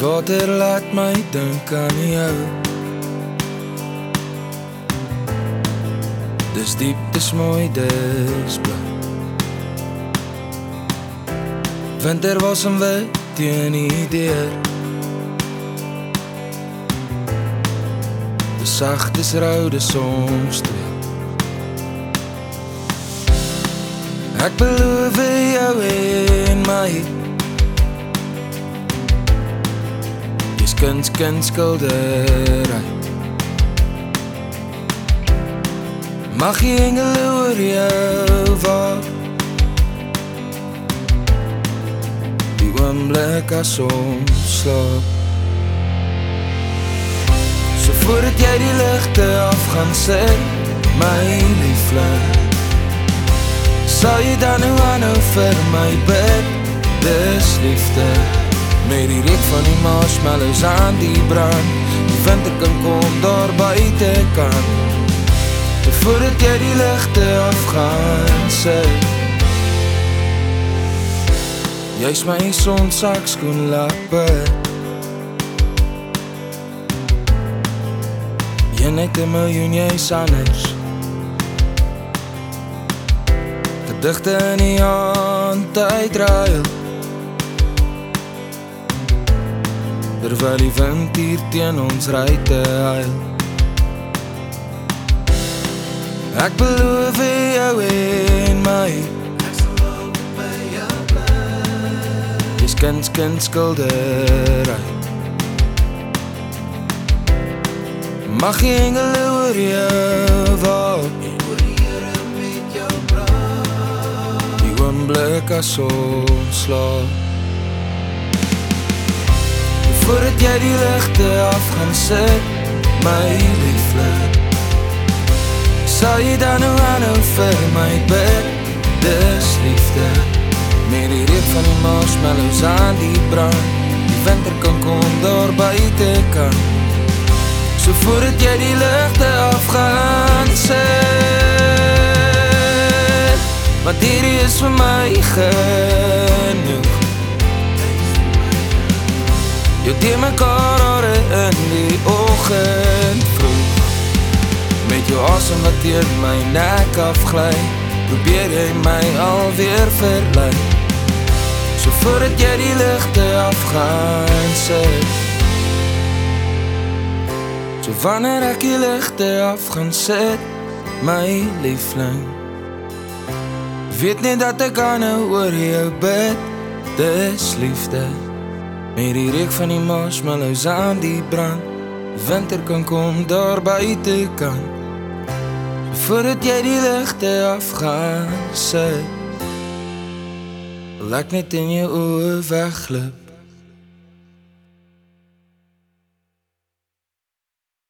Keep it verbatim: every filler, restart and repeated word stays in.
water laat my dink aan jou. Dis diep, dis mooi, dis blauw. Winter was en wit teen die deur. Dis sacht, dis rauw, dis soms twee. Ek beloof jou en my. Jy's kuns, kuns, skildery. Mag jy engele oor jou waak. Die oomblik as ons slaap. So voordat jy die lichte af gaan sit, my liefling, sal jy dan nou aanhou vir my bid. Dis liefde, met die reuk van die marshmallows aan die brand. Die winter kan kom, daar buiten kan. Voordat jy die lichte af gaan sit, jy's my sonsak skoenlapper. Jy net een miljoen, jy's anders. Gedigte in die hand uitruil, terwyl die wind hier teen ons ry te huil. Ek beloof jou en my, ek sal altyd by jou bly. Jy's kuns, kuns, skildery. Mag jy engele oor jou waak, en oor die Here met jou praat. Die oomblik as ons slaap. Voordat jy die lichte af gaan sit, my liefling, sal jy dan nou aanhou vir my bid. Dis liefde, met die reuk van die marshmallows aan die brand. Die winter kan kom, daar buiten kan. So voordat jy die lichte af gaan sit, want hierdie is vir my genoeg. Jou teen mekaar hare in die oggend vroeg. Met jou asem wat teen my nek afglij, probeer jy my alweer verlei. So voordat jy die lichte af gaan sit, so wanneer ek die lichte af gaan sit, my liefling, weet nie dat ek aanhou oor jou bid. Dis liefde, met die reuk van die marshmallows aan die brand. Winter kan kom, daar buiten kan. Voordat jy die lichte af gaan sit, wil ek net in jou oor wegglip.